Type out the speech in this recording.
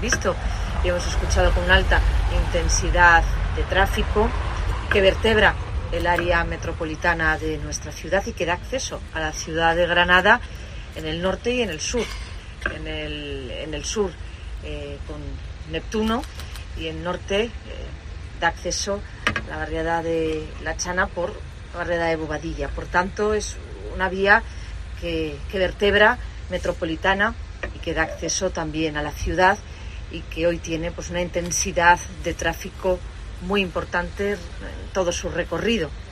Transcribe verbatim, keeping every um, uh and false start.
visto y hemos escuchado, con una alta intensidad de tráfico que vertebra el área metropolitana de nuestra ciudad y que da acceso a la ciudad de Granada en el norte y en el sur. En el, en el sur eh, con Neptuno, y en norte eh, da acceso a la barriada de La Chana por la barriada de Bobadilla. Por tanto, es una vía que, que vertebra metropolitana y que da acceso también a la ciudad, y que hoy tiene pues una intensidad de tráfico muy importante en todo su recorrido.